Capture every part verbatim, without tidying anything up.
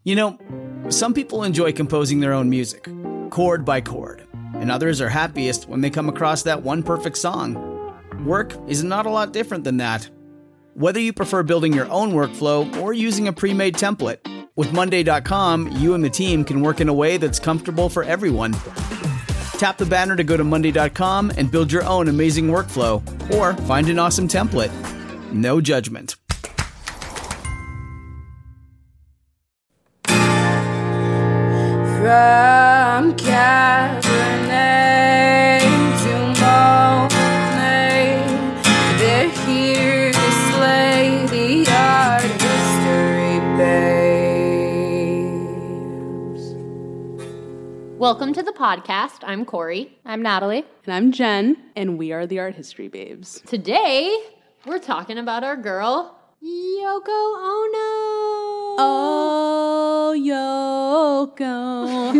You know, some people enjoy composing their own music, chord by chord, and others are happiest when they come across that one perfect song. Work is not a lot different than that. Whether you prefer building your own workflow or using a pre-made template, with Monday dot com, you and the team can work in a way that's comfortable for everyone. Tap the banner to go to Monday dot com and build your own amazing workflow, or find an awesome template. No judgment. From Cabernet to Monet, they're here to slay the art history babes. Welcome to the podcast. I'm Corey. I'm Natalie. And I'm Jen, and we are the Art History Babes. Today, we're talking about our girl, Yoko Ono. Oh, Yoko.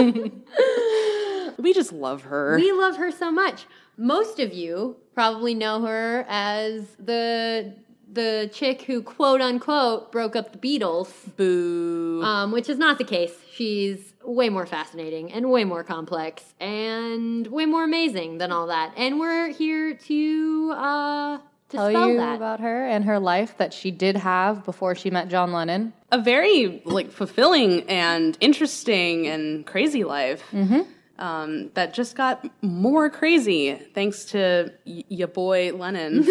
We just love her. We love her so much. Most of you probably know her as the the chick who, quote unquote, broke up the Beatles. Boo. Um, which is not the case. She's way more fascinating and way more complex and way more amazing than all that. And we're here to uh, tell dispel you that. about her and her life that she did have before she met John Lennon. A very, like, fulfilling and interesting and crazy life. Mm-hmm. Um, that just got more crazy thanks to y- your boy Lennon.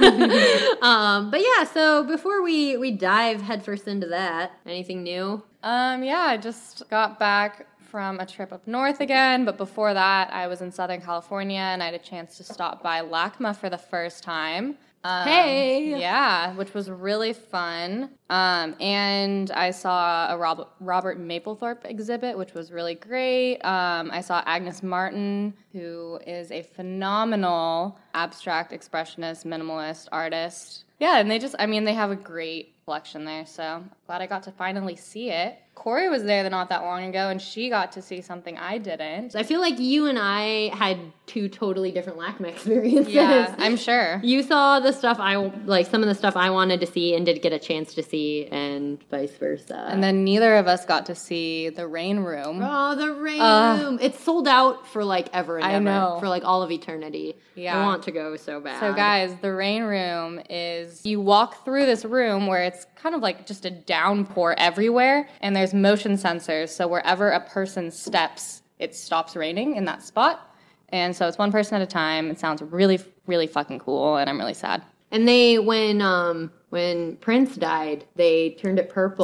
um, but yeah, so before we, we dive headfirst into that, anything new? Um, yeah, I just got back from a trip up north again, but before that, I was in Southern California, and I had a chance to stop by LACMA for the first time. Um, Hey! Yeah, which was really fun. Um, and I saw a Robert, Robert Mapplethorpe exhibit, which was really great. Um, I saw Agnes Martin, who is a phenomenal abstract expressionist, minimalist artist. Yeah, and they just, I mean, they have a great collection there, so glad I got to finally see it. Corey was there not that long ago, and she got to see something I didn't. I feel like you and I had two totally different LACMA experiences. Yeah, I'm sure. You saw the stuff I, like, some of the stuff I wanted to see and did get a chance to see, and vice versa. And then neither of us got to see the Rain Room. Oh, the Rain Uh, Room. It's sold out for, like, ever and I ever. know. For, like, all of eternity. Yeah. I want to go so bad. So, guys, the Rain Room is, you walk through this room where it's kind of like just a downpour everywhere, and there's motion sensors, so wherever a person steps, it stops raining in that spot. And so it's one person at a time. It sounds really, really fucking cool, and I'm really sad. And they, when, um, when Prince died, they turned it purple.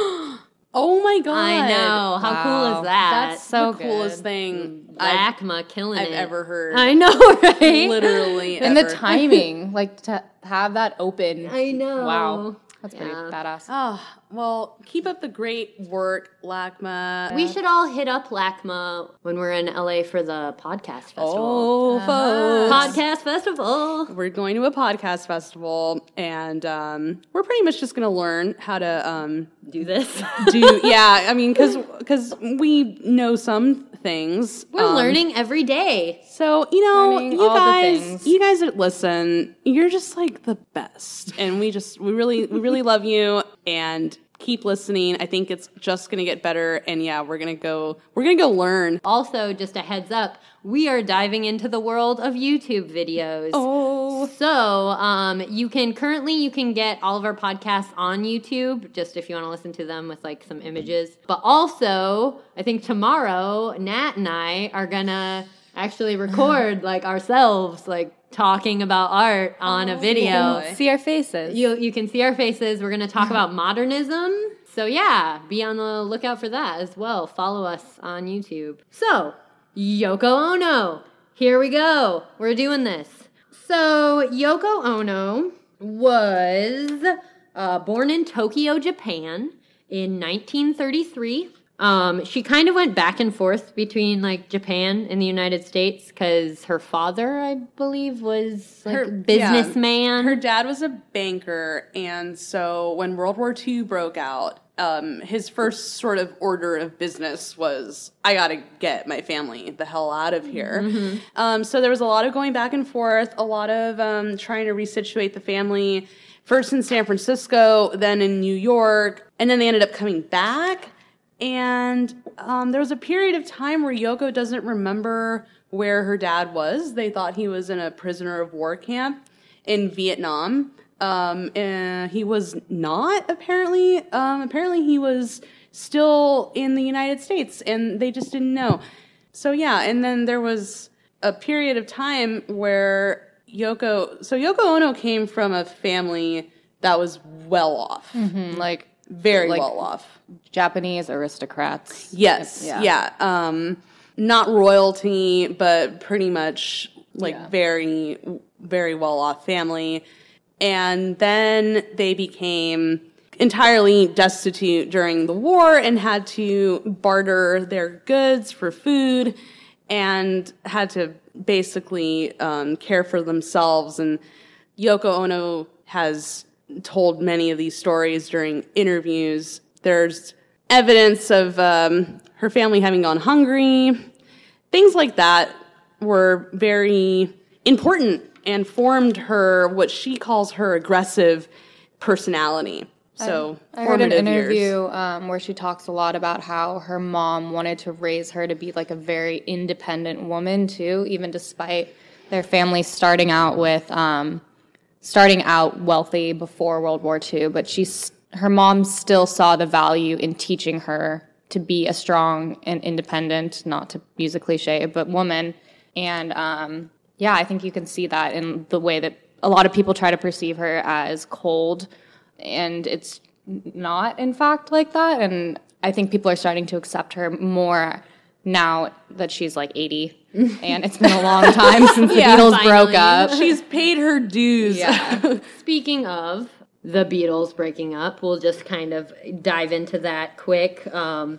Oh my god. I know. How Wow. coolest that? That's so good. coolest thing I've, LACMA killing I've it. ever heard. I know, right? Literally And ever. the timing, like to have that open. I know. Wow. That's pretty Yeah. badass. Oh, well, keep up the great work, LACMA. We should all hit up LACMA when we're in L A for the podcast festival. Oh, folks. Podcast festival. We're going to a podcast festival, and um, we're pretty much just going to learn how to um, Do this. do, yeah, I mean, because because we know some things. We're um, learning every day. So, you know, Learning you all the guys, things. you guys that listen, you're just like the best. And we just, we really, we really love you, and keep listening. I think it's just going to get better. And yeah, we're going to go, we're going to go learn. Also, just a heads up, we are diving into the world of YouTube videos. Oh. So, um, you can currently, you can get all of our podcasts on YouTube, just if you want to listen to them with like some images. But also, I think tomorrow, Nat and I are gonna actually record like ourselves, like talking about art on a video. See our faces. You you can see our faces. We're gonna talk about modernism. So yeah, be on the lookout for that as well. Follow us on YouTube. So, Yoko Ono. Here we go. We're doing this. So, Yoko Ono was uh, born in Tokyo, Japan in nineteen thirty-three. Um, she kind of went back and forth between, like, Japan and the United States because her father, I believe, was, like, Her- a businessman. Her dad was a banker, and so when World War Two broke out, um, his first sort of order of business was, I gotta get my family the hell out of here. Mm-hmm. Um, so there was a lot of going back and forth, a lot of um, trying to resituate the family, first in San Francisco, then in New York, and then they ended up coming back. And um, there was a period of time where Yoko doesn't remember where her dad was. They thought he was in a prisoner of war camp in Vietnam. Um, and he was not, apparently. Um, apparently he was still in the United States, and they just didn't know. So, yeah, and then there was a period of time where Yoko... So Yoko Ono came from a family that was well off. Mm-hmm. Like, Very like well off. Japanese aristocrats. Yes, Yeah. yeah. Um, not royalty, but pretty much like Yeah. very, very well off family. And then they became entirely destitute during the war and had to barter their goods for food and had to basically um, care for themselves. And Yoko Ono has told many of these stories during interviews. There's evidence of um, her family having gone hungry. Things like that were very important and formed her, what she calls her aggressive personality. So, I heard an formative interview years. um, where she talks a lot about how her mom wanted to raise her to be like a very independent woman too, even despite their family starting out with um, starting out wealthy before World War Two. But she's her mom still saw the value in teaching her to be a strong and independent, not to use a cliche, but woman. And um, yeah, I think you can see that in the way that a lot of people try to perceive her as cold. And it's not, in fact, like that. And I think people are starting to accept her more now that she's like eighty. And it's been a long time since the Yeah, Beatles finally. broke up. She's paid her dues. Yeah. Speaking of the Beatles breaking up, we'll just kind of dive into that quick. Um,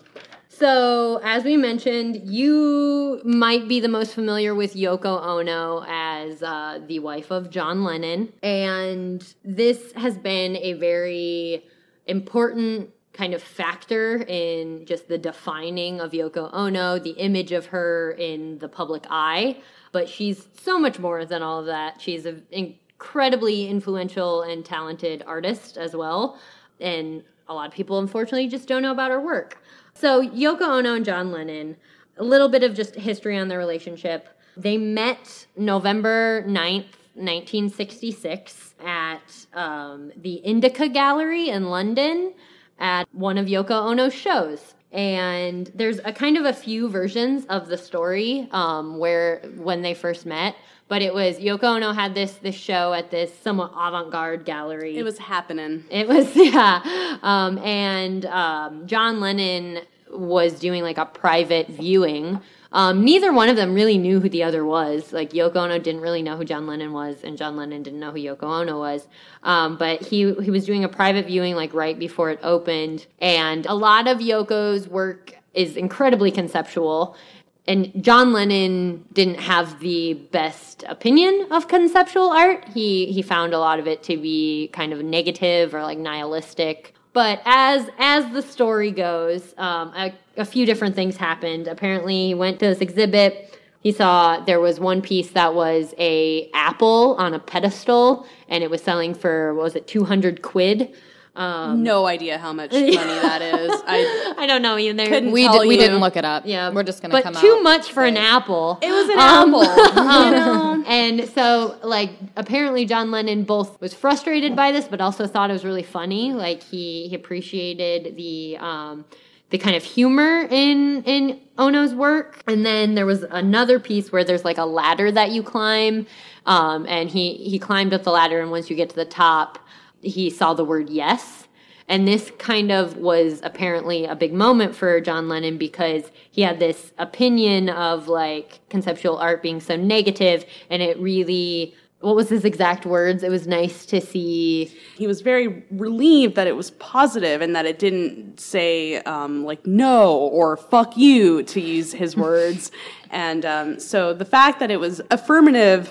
so, as we mentioned, you might be the most familiar with Yoko Ono as uh, the wife of John Lennon. And this has been a very important kind of factor in just the defining of Yoko Ono, the image of her in the public eye. But she's so much more than all of that. She's an incredibly influential and talented artist as well. And a lot of people, unfortunately, just don't know about her work. So Yoko Ono and John Lennon, a little bit of just history on their relationship. They met November ninth, nineteen sixty-six at um, the Indica Gallery in London at one of Yoko Ono's shows. And there's a kind of a few versions of the story um, where when they first met. But it was Yoko Ono had this this show at this somewhat avant-garde gallery. It was happening. It was, yeah. Um, and um, John Lennon was doing like a private viewing. Um, neither one of them really knew who the other was. Like Yoko Ono didn't really know who John Lennon was, and John Lennon didn't know who Yoko Ono was. Um, but he he was doing a private viewing like right before it opened. And a lot of Yoko's work is incredibly conceptual. And John Lennon didn't have the best opinion of conceptual art. He he found a lot of it to be kind of negative or like nihilistic. But as as the story goes, um, a, a few different things happened. Apparently, he went to this exhibit. He saw there was one piece that was a apple on a pedestal, and it was selling for, what was it, two hundred quid? Um, No idea how much money that is. I I don't know either. Couldn't We, tell did, we you. didn't look it up. Yeah, We're just going to but come out. too much for and an say- apple. It was an Um, apple, you know. And so, like, apparently John Lennon both was frustrated by this, but also thought it was really funny. Like, he, he appreciated the um, the kind of humor in in Ono's work. And then there was another piece where there's like a ladder that you climb, um, and he he climbed up the ladder, and once you get to the top, he saw the word yes. And this kind of was apparently a big moment for John Lennon because he had this opinion of like conceptual art being so negative, and it really, what was his exact words? It was nice to see. He was very relieved that it was positive and that it didn't say um, like no or fuck you, to use his words. And um, so the fact that it was affirmative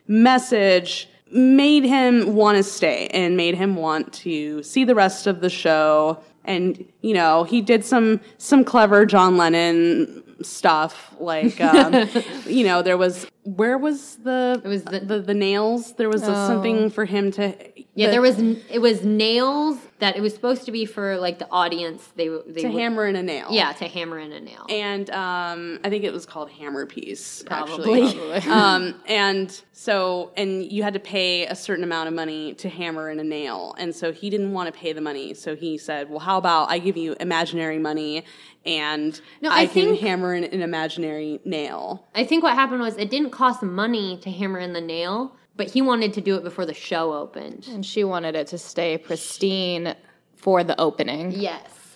message made him want to stay and made him want to see the rest of the show. And, you know, he did some some clever John Lennon stuff. Like, um, you know, there was, where was the, It was the- the, the nails? There was a, something for him to, Yeah, the- there was n- it was nails that it was supposed to be for like the audience. They they to would- hammer in a nail. Yeah, to hammer in a nail. And um, I think it was called Hammer Piece, Probably. actually. um, and so, and you had to pay a certain amount of money to hammer in a nail. And so he didn't want to pay the money. So he said, well, how about I give you imaginary money and No, I, I can think- hammer in an imaginary nail. I think what happened was it didn't cost money to hammer in the nail, but he wanted to do it before the show opened. And she wanted it to stay pristine for the opening. Yes.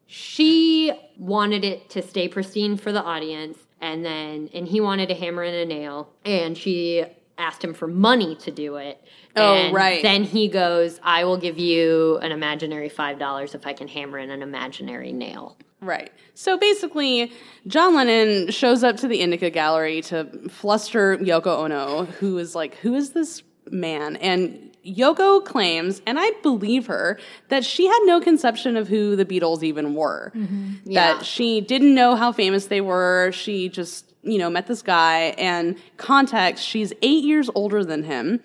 She wanted it to stay pristine for the audience, and then and he wanted to hammer in a nail, and she asked him for money to do it. Oh, And right. Then he goes, I will give you an imaginary five dollars if I can hammer in an imaginary nail. Right. So basically, John Lennon shows up to the Indica Gallery to fluster Yoko Ono, who is like, who is this man? And Yoko claims, and I believe her, that she had no conception of who the Beatles even were. Yeah. That she didn't know how famous they were. She just, you know, met this guy. And context, she's eight years older than him.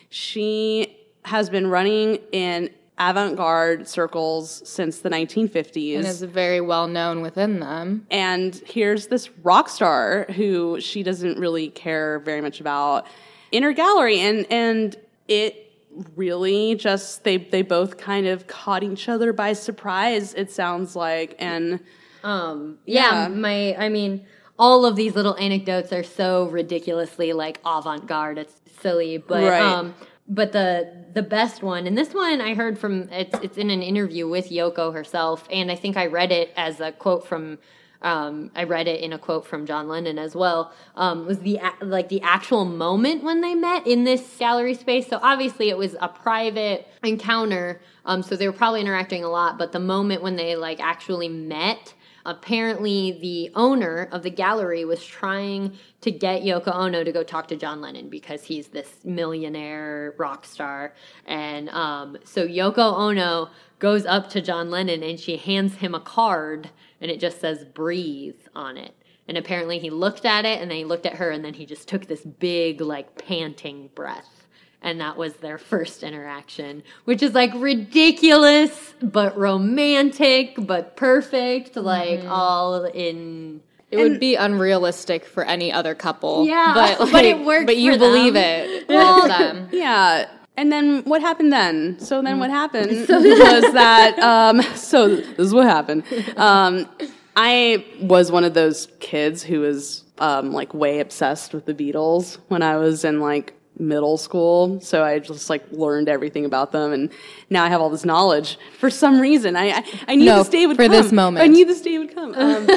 She has been running in avant-garde circles since the nineteen fifties. And is very well known within them. And here's this rock star who she doesn't really care very much about in her gallery. And, and it really just, they, they both kind of caught each other by surprise, it sounds like. And Um, yeah, Yeah. my, I mean, all of these little anecdotes are so ridiculously like avant-garde. It's silly, but, Right. um, but the, the best one, and this one I heard from, it's, it's in an interview with Yoko herself. And I think I read it as a quote from, um, I read it in a quote from John Lennon as well, um, was the, a- like the actual moment when they met in this gallery space. So obviously it was a private encounter. Um, so they were probably interacting a lot, but the moment when they like actually met, apparently the owner of the gallery was trying to get Yoko Ono to go talk to John Lennon because he's this millionaire rock star. And um, so Yoko Ono goes up to John Lennon and she hands him a card and it just says breathe on it. And apparently he looked at it and then he looked at her and then he just took this big like panting breath. And that was their first interaction, which is like ridiculous, but romantic, but perfect, like all in. It would be unrealistic for any other couple. Yeah, but, but like, it worked But you for believe them. it. Well, them. yeah. And then what happened then? So then what happened was that, um, so this is what happened. Um, I was one of those kids who was, um, like way obsessed with the Beatles when I was in like middle school. So I just like learned everything about them. And now I have all this knowledge for some reason. I, I, I knew No, this day would for come. this moment. I knew this day would come. Um,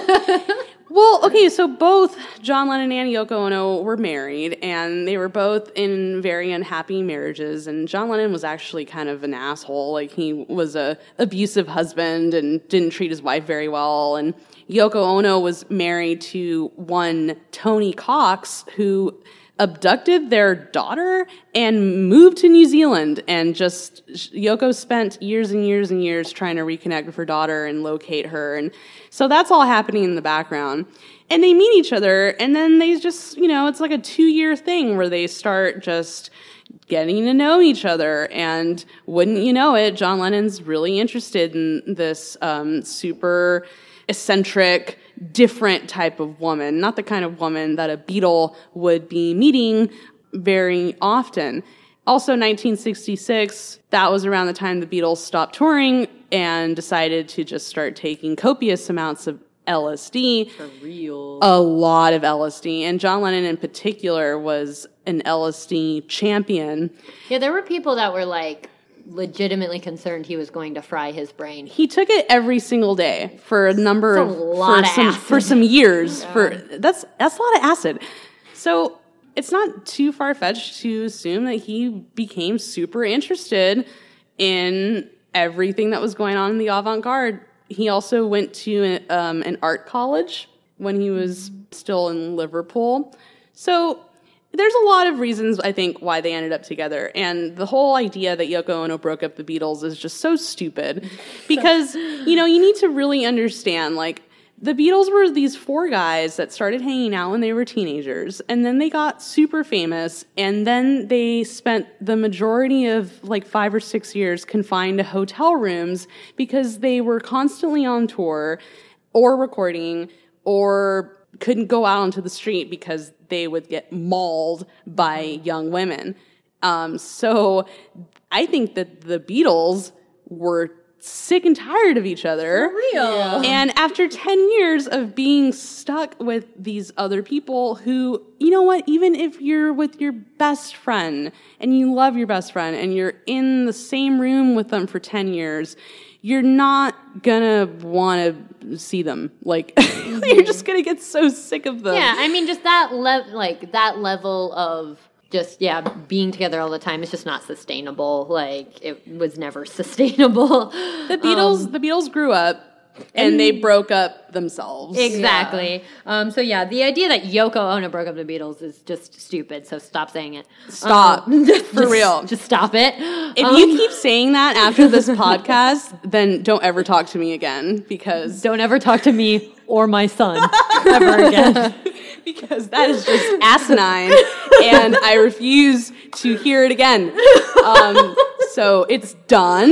Well, okay, so both John Lennon and Yoko Ono were married, and they were both in very unhappy marriages, and John Lennon was actually kind of an asshole. Like, he was a abusive husband and didn't treat his wife very well, and Yoko Ono was married to one Tony Cox, who abducted their daughter and moved to New Zealand, and just Yoko spent years and years and years trying to reconnect with her daughter and locate her, and so that's all happening in the background. And they meet each other, and then they just, you know, it's like a two-year thing where they start just getting to know each other, and wouldn't you know it, John Lennon's really interested in this um, super eccentric, different type of woman, not the kind of woman that a Beatle would be meeting very often. Also, nineteen sixty-six, that was around the time the Beatles stopped touring and decided to just start taking copious amounts of L S D. For real. A lot of L S D. And John Lennon in particular was an L S D champion. Yeah, there were people that were like legitimately concerned he was going to fry his brain. He took it every single day for a number That's of a lot for of some acid. for some years. For that's that's a lot of acid. So it's not too far fetched to assume that he became super interested in everything that was going on in the avant-garde. He also went to um, an art college when he was still in Liverpool. So there's a lot of reasons, I think, why they ended up together. And the whole idea that Yoko Ono broke up the Beatles is just so stupid. Because, you know, you need to really understand, like, The Beatles were these four guys that started hanging out when they were teenagers, and then they got super famous, and then they spent the majority of like five or six years confined to hotel rooms because they were constantly on tour or recording or couldn't go out onto the street because they would get mauled by young women. Um, so I think that the Beatles were sick and tired of each other. For real. Yeah. And after ten years of being stuck with these other people who, you know what, even if you're with your best friend and you love your best friend and you're in the same room with them for ten years, you're not gonna want to see them. Like, mm-hmm. You're just gonna get so sick of them. Yeah, I mean, just that le- like that level of just, yeah, being together all the time is just not sustainable. Like, it was never sustainable. The Beatles, um, the Beatles grew up. And, and they broke up themselves. Exactly. Yeah. Um, so, yeah, the idea that Yoko Ono broke up the Beatles is just stupid, so stop saying it. Stop. Um, just, For real. Just stop it. If um, you keep saying that after this podcast, then don't ever talk to me again, because... Don't ever talk to me or my son ever again. Because that is just asinine, and I refuse to hear it again. Um, so it's done,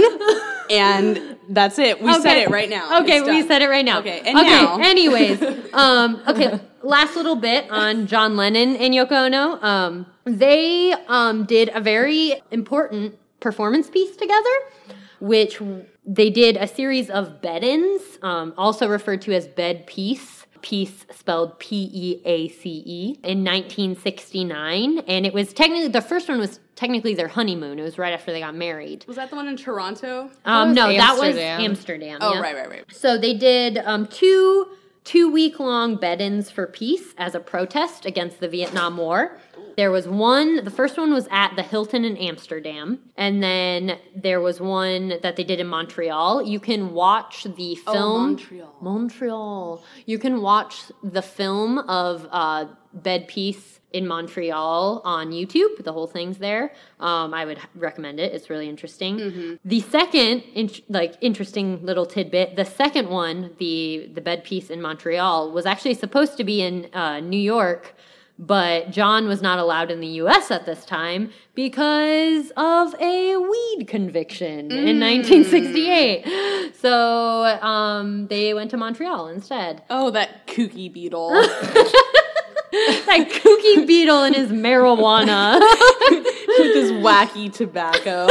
and... That's it. We okay. said it right now. Okay, we said it right now. Okay, and okay, now. anyways. Um, okay, last little bit on John Lennon and Yoko Ono. Um, they um, did a very important performance piece together, which they did a series of bed-ins, um, also referred to as bed piece. Peace spelled P E A C E, in nineteen sixty-nine. And it was technically, the first one was technically their honeymoon. It was right after they got married. Was that the one in Toronto? Um, no, Amsterdam. that was Amsterdam. Oh, yeah. right, right, right. So they did um, two two-week-long bed-ins for peace as a protest against the Vietnam War. There was one, the first one was at the Hilton in Amsterdam, and then there was one that they did in Montreal. You can watch the film. Oh, Montreal. Montreal. You can watch the film of uh, Bed Peace in Montreal on YouTube. The whole thing's there. Um, I would recommend it. It's really interesting. Mm-hmm. The second, in, like, interesting little tidbit, the second one, the, the Bed Peace in Montreal, was actually supposed to be in uh, New York, but John was not allowed in the U S at this time because of a weed conviction mm. in nineteen sixty-eight. So um, they went to Montreal instead. Oh, that kooky Beatle. That kooky Beatle and his marijuana. With his wacky tobacco.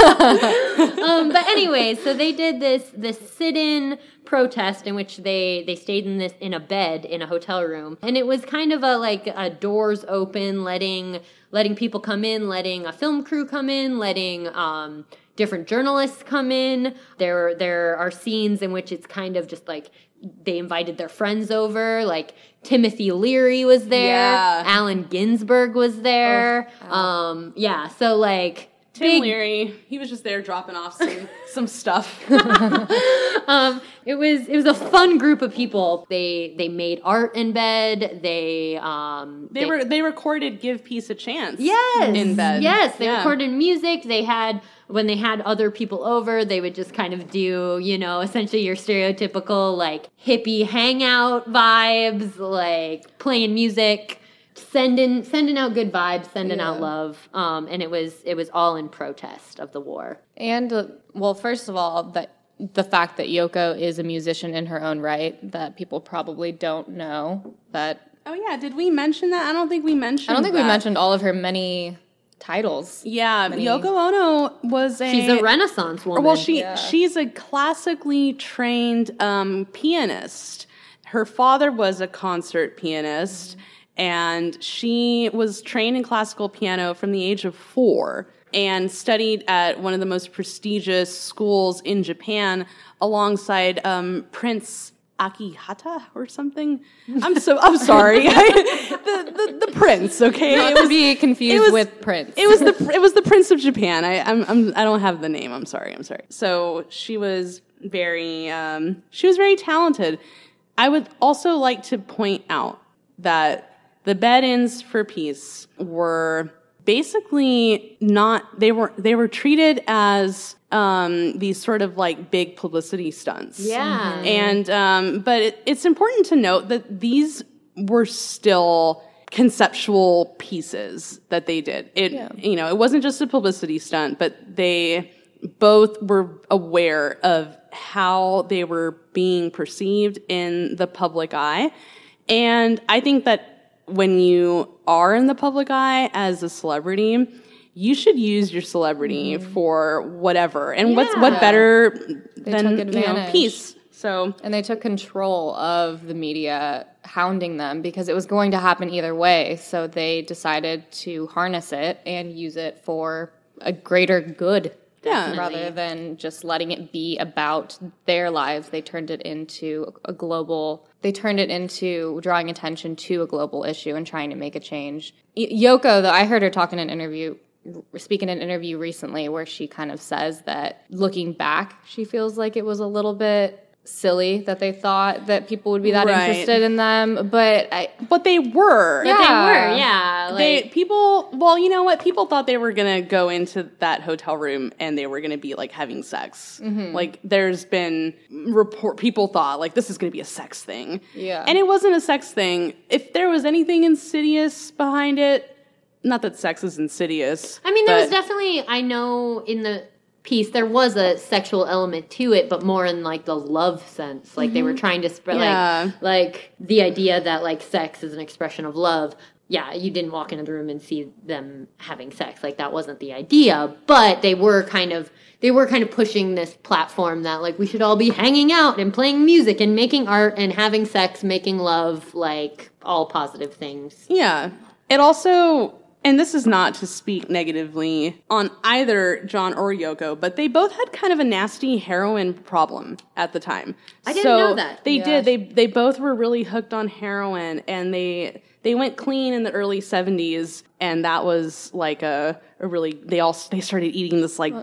um, but anyway, so they did this this sit-in protest in which they they stayed in this in a bed in a hotel room, and it was kind of a like a doors open, letting letting people come in, letting a film crew come in, letting um, different journalists come in. There there are scenes in which it's kind of just like they invited their friends over, like Timothy Leary was there, yeah. Allen Ginsberg was there. Oh, um, yeah, so like Tim big, Leary, he was just there dropping off some some stuff. um, it was it was a fun group of people. They they made art in bed. They um they, they were they recorded "Give Peace a Chance." Yes, in bed. Yes, they yeah. recorded music. They had. When they had other people over, they would just kind of do, you know, essentially your stereotypical, like, hippie hangout vibes, like, playing music, sending sending out good vibes, sending yeah. out love. Um, and it was it was all in protest of the war. And, uh, well, first of all, that the fact that Yoko is a musician in her own right, that people probably don't know that. Oh, yeah. Did we mention that? I don't think we mentioned I don't think that. we mentioned all of her many titles. Yeah, Many. Yoko Ono was a... She's a Renaissance woman. Well, she yeah. she's a classically trained um, pianist. Her father was a concert pianist, mm-hmm. and she was trained in classical piano from the age of four and studied at one of the most prestigious schools in Japan alongside um, Prince Akihata or something. I'm so I'm sorry. the, the the prince, okay? Not it was, to be confused was, with Prince. It was the it was the Prince of Japan. I I'm, I'm I don't have the name. I'm sorry. I'm sorry. So she was very um, she was very talented. I would also like to point out that the bed-ins for peace were basically not they were they were treated as um, these sort of like big publicity stunts. Yeah. And, um, but it, it's important to note that these were still conceptual pieces that they did. It, Yeah. you know, it wasn't just a publicity stunt, but they both were aware of how they were being perceived in the public eye. And I think that when you are in the public eye as a celebrity, you should use your celebrity mm-hmm. for whatever. And yeah. what's what better than you know, peace. So and they took control of the media hounding them because it was going to happen either way. So they decided to harness it and use it for a greater good. Yeah. Rather than just letting it be about their lives, they turned it into a global, they turned it into drawing attention to a global issue and trying to make a change. Y- Yoko, though, I heard her talk in an interview, speak in an interview recently where she kind of says that looking back, she feels like it was a little bit silly that they thought that people would be that right. interested in them, but I, but they were. But yeah. they were, yeah. Like, they people. Well, you know what? People thought they were gonna go into that hotel room and they were gonna be like having sex. Mm-hmm. Like there's been report. People thought like this is gonna be a sex thing. Yeah, and it wasn't a sex thing. If there was anything insidious behind it, not that sex is insidious. I mean, there but, was definitely. I know in the piece there was a sexual element to it, but more in like the love sense. Like mm-hmm. they were trying to spread yeah. like like the idea that like sex is an expression of love. Yeah, you didn't walk into the room and see them having sex. Like that wasn't the idea, but they were kind of they were kind of pushing this platform that like we should all be hanging out and playing music and making art and having sex, making love, like all positive things. Yeah. It also, and this is not to speak negatively on either John or Yoko, but they both had kind of a nasty heroin problem at the time. I didn't so know that. They Yeah. did. They they both were really hooked on heroin, and they they went clean in the early seventies, and that was like a, a really they all they started eating this like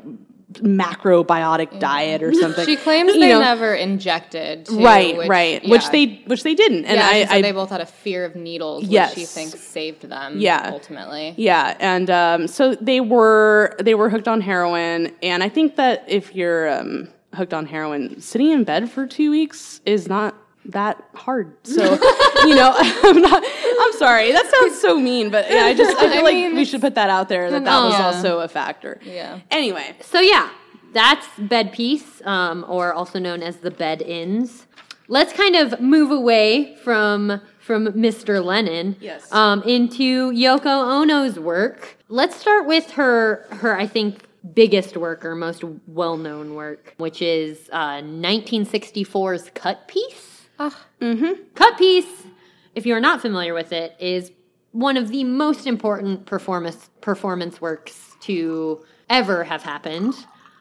macrobiotic yeah. diet or something. She claims you they know, never injected, too, right, which, right, yeah. which they which they didn't, and yeah, I, she said I they both had a fear of needles, yes. which she thinks saved them. Yeah. ultimately. Yeah, and um, so they were they were hooked on heroin, and I think that if you're um, hooked on heroin, sitting in bed for two weeks is not that hard. So you know, I'm not. I'm sorry. That sounds so mean, but yeah, I just I feel I like mean, we should put that out there that that was yeah. also a factor. Yeah. Anyway, So yeah, that's Bed Peace, um, or also known as the Bed-Ins. Let's kind of move away from from Mister Lennon, Yes. um, into Yoko Ono's work. Let's start with her her I think biggest work or most well known work, which is uh, nineteen sixty-four's Cut Piece. Ah. mm-hmm. Cut Piece, if you're not familiar with it, is one of the most important performance performance works to ever have happened.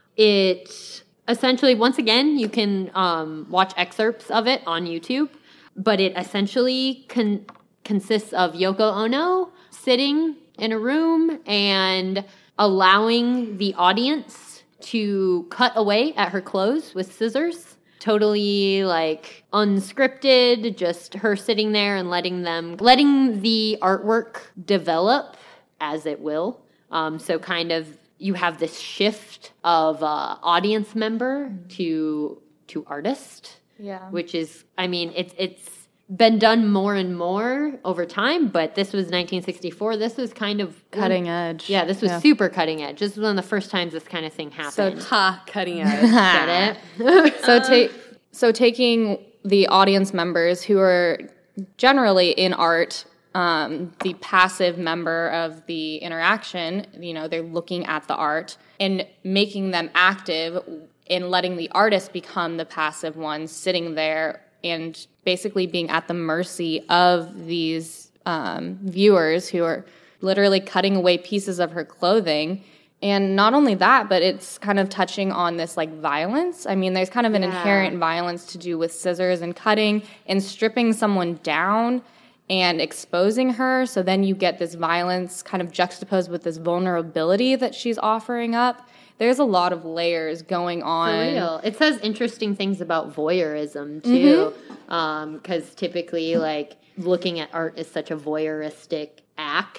It essentially, once again, you can um, watch excerpts of it on YouTube, but it essentially con- consists of Yoko Ono sitting in a room and allowing the audience to cut away at her clothes with scissors. Totally like unscripted, just her sitting there and letting them, letting the artwork develop as it will. Um, so kind of you have this shift of uh, audience member to to artist, Yeah. which is, I mean, it's it's been done more and more over time, but this was nineteen sixty-four. This was kind of Cutting one, edge. Yeah, this was Yeah. super cutting edge. This was one of the first times this kind of thing So happened. Ha, cutting edge. Get it? So ta- so taking the audience members who are generally in art, um, the passive member of the interaction, you know, they're looking at the art and making them active and letting the artist become the passive one sitting there and basically being at the mercy of these um, viewers who are literally cutting away pieces of her clothing. And not only that, but it's kind of touching on this like violence. I mean, there's kind of an Yeah. inherent violence to do with scissors and cutting and stripping someone down and exposing her. So then you get this violence kind of juxtaposed with this vulnerability that she's offering up. There's a lot of layers going on. For real. It says interesting things about voyeurism, too. Because typically, like, looking at art is such a voyeuristic act.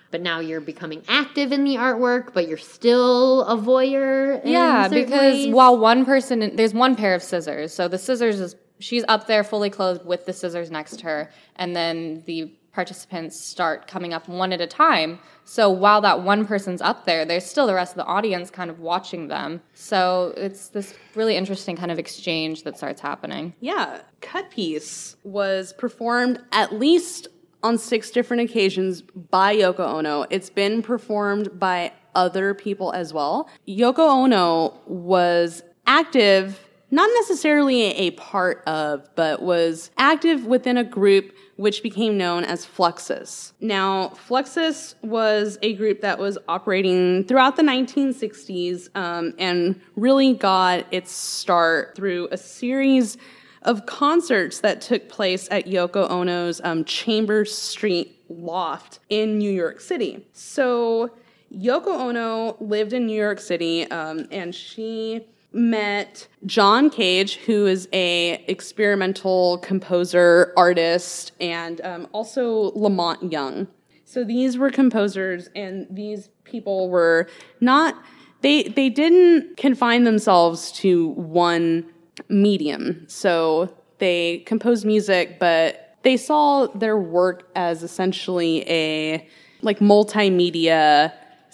but now you're becoming active in the artwork, but you're still a voyeur. In Yeah, certain because ways. while one person, there's one pair of scissors. So the scissors is, she's up there fully clothed with the scissors next to her. And then the participants start coming up one at a time. So while that one person's up there, there's still the rest of the audience kind of watching them. So it's this really interesting kind of exchange that starts happening. Yeah, Cut Piece was performed at least on six different occasions by Yoko Ono. It's been performed by other people as well. Yoko Ono was active, not necessarily a part of, but was active within a group which became known as Fluxus. Now, Fluxus was a group that was operating throughout the nineteen sixties um, and really got its start through a series of concerts that took place at Yoko Ono's um, Chambers Street loft in New York City. So Yoko Ono lived in New York City, um, and she met John Cage, who is a experimental composer, artist, and um, also Lamont Young. So these were composers, and these people were not, they, they didn't confine themselves to one medium. So they composed music, but they saw their work as essentially a like multimedia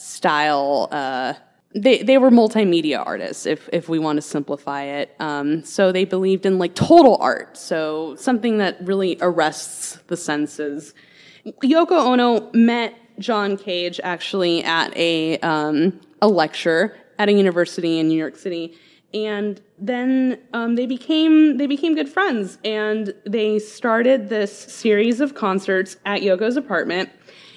style, uh, They they were multimedia artists, if if we want to simplify it. Um, so they believed in like total art, so something that really arrests the senses. Yoko Ono met John Cage actually at a um, a lecture at a university in New York City, and then um, they became they became good friends, and they started this series of concerts at Yoko's apartment,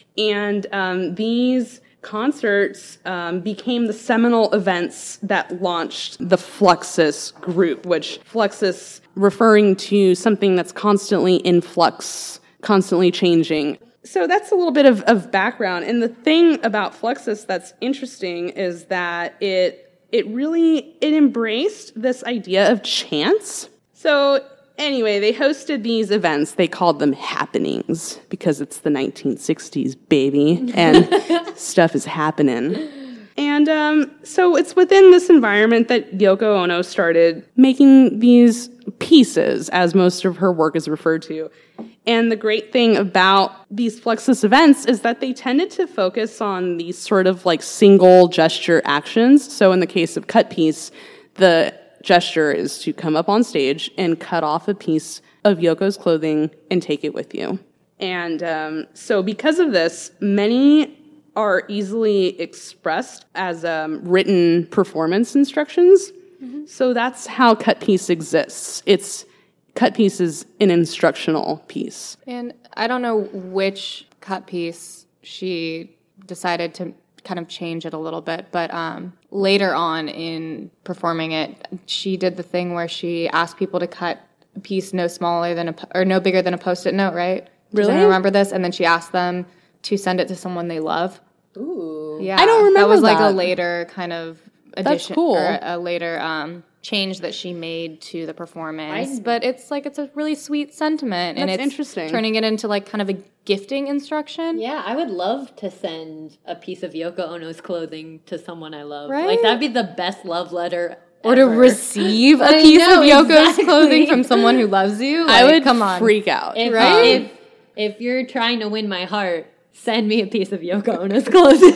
and um, these concerts um, became the seminal events that launched the Fluxus group, which Fluxus referring to something that's constantly in flux, constantly changing. So that's a little bit of, of background. And the thing about Fluxus that's interesting is that it it really it embraced this idea of chance. So anyway, they hosted these events. They called them happenings because it's the nineteen sixties, baby, and stuff is happening. And um, so it's within this environment that Yoko Ono started making these pieces, as most of her work is referred to. And the great thing about these Fluxus events is that they tended to focus on these sort of like single gesture actions. So in the case of Cut Piece, the gesture is to come up on stage and cut off a piece of Yoko's clothing and take it with you. And um, so because of this, many are easily expressed as um, written performance instructions. Mm-hmm. So that's how Cut Piece exists. It's Cut Piece is an instructional piece. And I don't know which Cut Piece she decided to kind of change it a little bit, but um, later on in performing it, she did the thing where she asked people to cut a piece no smaller than a, or no bigger than a Post-it note, right? Really? Does anyone remember this? And then she asked them to send it to someone they love. Ooh. Yeah. I don't remember that. was like that. a later kind of addition. That's cool. Or a later um, change that she made to the performance. I- but it's like, it's a really sweet sentiment. and That's it's interesting. turning it into like kind of a gifting instruction. Yeah, I would love to send a piece of Yoko Ono's clothing to someone I love. Right? Like, that'd be the best love letter Or to ever. receive a I piece know, of Yoko's exactly. clothing from someone who loves you. I Like, would come on. freak out. If, Right? if, if you're trying to win my heart, send me a piece of Yoko Ono's clothing.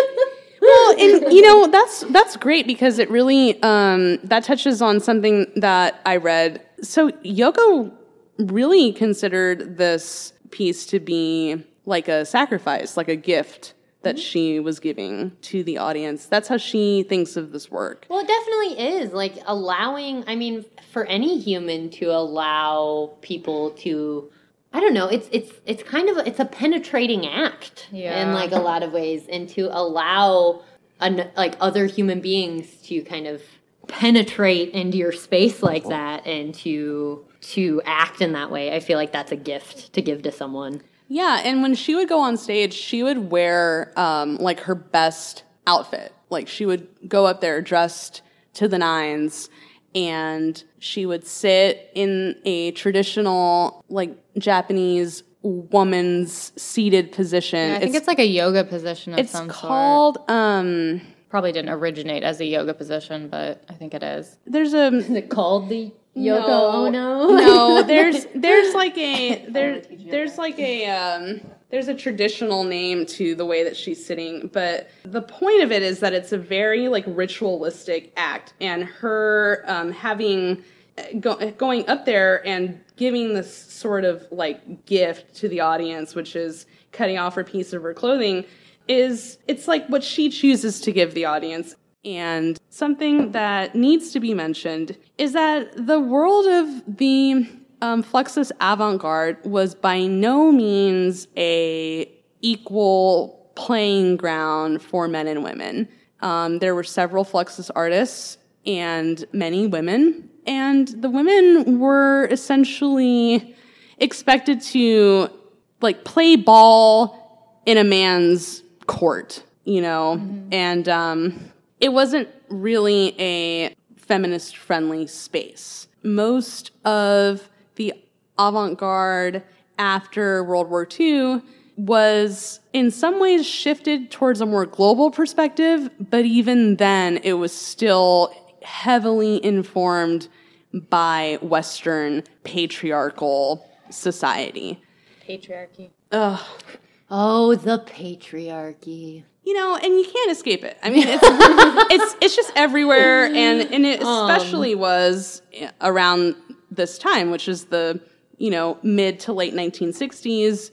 Well, and you know, that's that's great because it really um, that touches on something that I read. So Yoko really considered this piece to be like a sacrifice, like a gift that mm-hmm. she was giving to the audience. That's how she thinks of this work. Well, it definitely is. Like, allowing, I mean, for any human to allow people to, I don't know, it's it's it's kind of, it's a penetrating act Yeah. in, like, a lot of ways. And to allow, an, like, other human beings to kind of penetrate into your space like that and to to act in that way, I feel like that's a gift to give to someone. Yeah, and when she would go on stage, she would wear um, like her best outfit. Like she would go up there dressed to the nines, and she would sit in a traditional like Japanese woman's seated position. Yeah, I think it's, it's like a yoga position of it's some called, sort. Um, Probably didn't originate as a yoga position, but I think it is. There's a... Is it called the Yoko no, Ono? No, there's there's like a there there's like a um there's a traditional name to the way that she's sitting, but the point of it is that it's a very like ritualistic act, and her um, having go, going up there and giving this sort of like gift to the audience, which is cutting off her piece of her clothing, is it's like what she chooses to give the audience. And something that needs to be mentioned is that the world of the um, Fluxus avant-garde was by no means a equal playing ground for men and women. Um, there were several Fluxus artists and many women, and the women were essentially expected to like play ball in a man's court, you know, mm-hmm. and um, it wasn't really a feminist-friendly space. Most of the avant-garde after World War Two was in some ways shifted towards a more global perspective, but even then it was still heavily informed by Western patriarchal society. Patriarchy. Ugh. Oh, the patriarchy. You know, and you can't escape it. I mean, it's it's it's just everywhere, and and it especially um. was around this time, which is the, you know, mid to late nineteen sixties.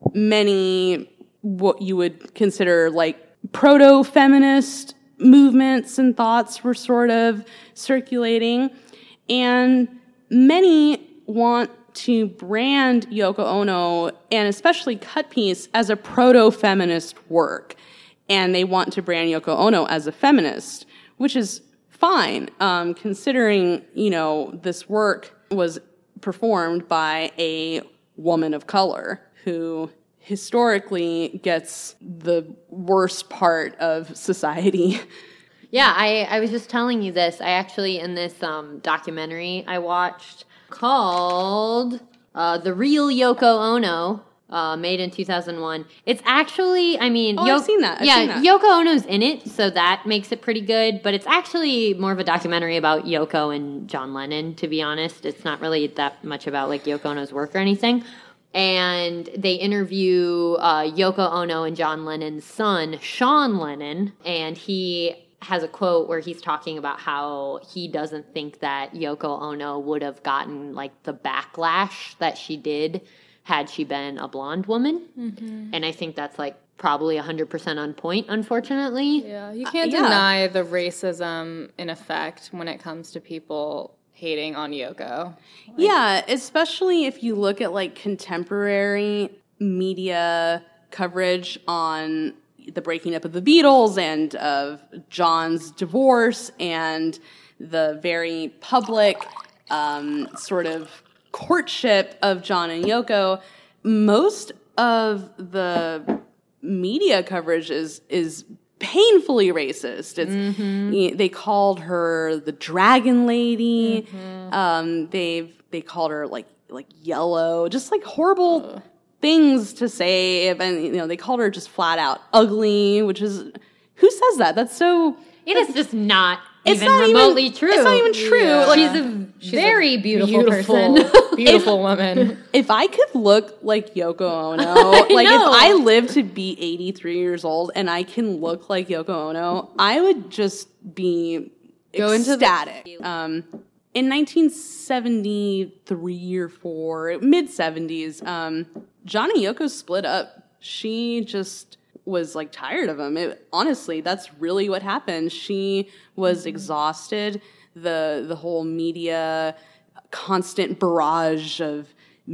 Many what you would consider like proto-feminist movements and thoughts were sort of circulating, and many want to brand Yoko Ono, and especially Cut Piece, as a proto-feminist work. And they want to brand Yoko Ono as a feminist, which is fine, um, considering, you know, this work was performed by a woman of color who historically gets the worst part of society. Yeah, I, I was just telling you this. I actually, in this um, documentary I watched called uh, The Real Yoko Ono, uh, made in two thousand one. It's actually, I mean... Oh, Yo- I've seen that. I've yeah, seen that. Yoko Ono's in it, so that makes it pretty good, but it's actually more of a documentary about Yoko and John Lennon, to be honest. It's not really that much about, like, Yoko Ono's work or anything. And they interview uh, Yoko Ono and John Lennon's son, Sean Lennon, and he has a quote where he's talking about how he doesn't think that Yoko Ono would have gotten, like, the backlash that she did had she been a blonde woman. Mm-hmm. And I think that's, like, probably one hundred percent on point, unfortunately. Yeah, you can't uh, yeah. deny the racism in effect when it comes to people hating on Yoko. Like, yeah, especially if you look at, like, contemporary media coverage on the breaking up of the Beatles and of John's divorce and the very public um, sort of courtship of John and Yoko. Most of the media coverage is is painfully racist. It's mm-hmm. They called her the Dragon Lady. Mm-hmm. Um, they've they called her like like yellow, just like horrible Ugh. things to say. And you know, they called her just flat out ugly, which is, who says that? That's so. It is just not it's even not remotely even, true. It's not even true. Yeah. Like, she's a she's very a beautiful, beautiful person. Beautiful woman. If I could look like Yoko Ono, like know. if I live to be eighty-three years old and I can look like Yoko Ono, I would just be Go ecstatic. Into the- um, in nineteen seventy-three or four, mid seventies, um, John and Yoko split up. She just was like tired of him. It, honestly, that's really what happened. She was mm-hmm. exhausted. The the whole media, constant barrage of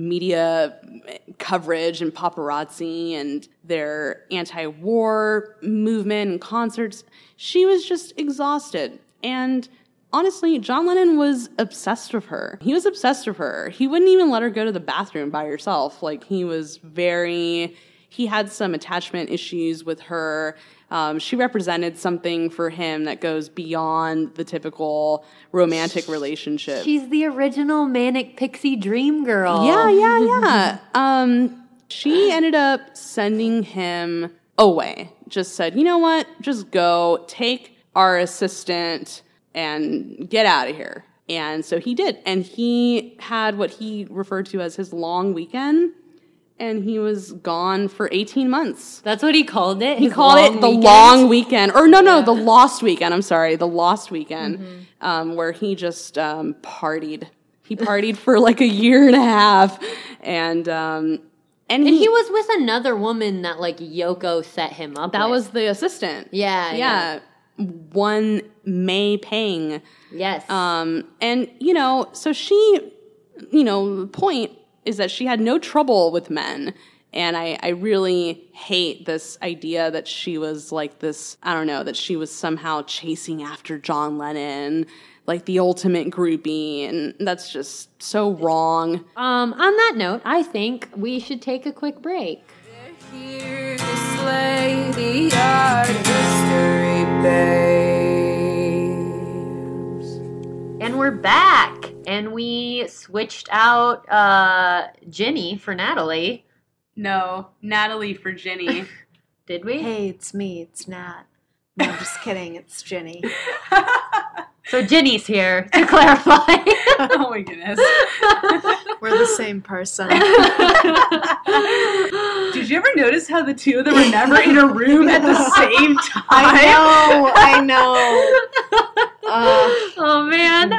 media coverage and paparazzi and their anti-war movement and concerts. She was just exhausted. And honestly, John Lennon was obsessed with her. He was obsessed with her. He wouldn't even let her go to the bathroom by herself. Like, he was very... He had some attachment issues with her. Um, she represented something for him that goes beyond the typical romantic relationship. She's the original manic pixie dream girl. Yeah, yeah, yeah. um, She ended up sending him away. Just said, you know what? Just go, take our assistant, and get out of here. And so he did. And he had what he referred to as his long weekend. And he was gone for eighteen months. That's what he called it? He His called it the weekend? long weekend. Or no, no, the lost weekend. I'm sorry, the lost weekend. Mm-hmm. Um, where he just um, partied. He partied for like a year and a half. And um, and, And he, he was with another woman that, like, Yoko set him up that with. was the assistant. Yeah, Yeah. One May Pang. Yes. Um, and, you know, so she, you know, the point is that she had no trouble with men. And I, I really hate this idea that she was like this, I don't know, that she was somehow chasing after John Lennon, like the ultimate groupie. And that's just so wrong. Um, on that note, I think we should take a quick break. They're here to slay the art history babes. And we're back. And we switched out uh, Ginny for Natalie. No, Natalie for Ginny. Did we? Hey, it's me. It's Nat. No, I'm just kidding. It's Ginny. So Ginny's here to clarify. Oh my goodness. We're the same person. Did you ever notice how the two of them are never in a room at the same time? I know. I know. Uh, Oh man.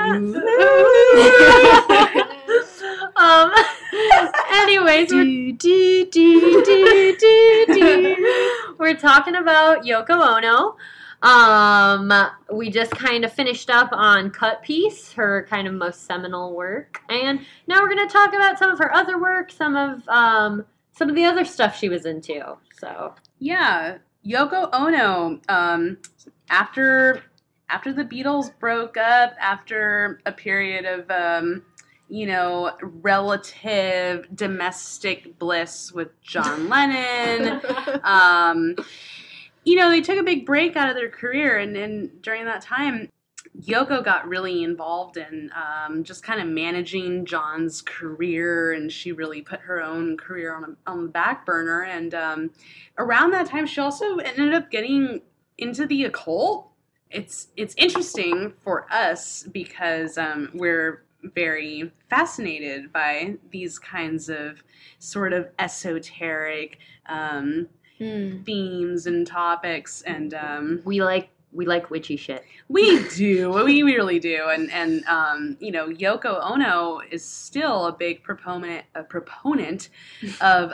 um. Anyways, we're, do, do, do, do, do, do. we're talking about Yoko Ono. Um, we just kind of finished up on Cut Piece, her kind of most seminal work, and now we're going to talk about some of her other work, some of um some of the other stuff she was into. So Yeah, Yoko Ono. Um, after after the Beatles broke up, after a period of um, you know, relative domestic bliss with John Lennon, um, you know, they took a big break out of their career, and, and during that time, Yoko got really involved in um, just kind of managing John's career, and she really put her own career on, a, on the back burner. And um, around that time, she also ended up getting into the occult. It's it's interesting for us because um, we're very fascinated by these kinds of sort of esoteric um, Hmm. themes and topics, and um, we like we like witchy shit. we do. We really do. And, and um, you know, Yoko Ono is still a big proponent a proponent of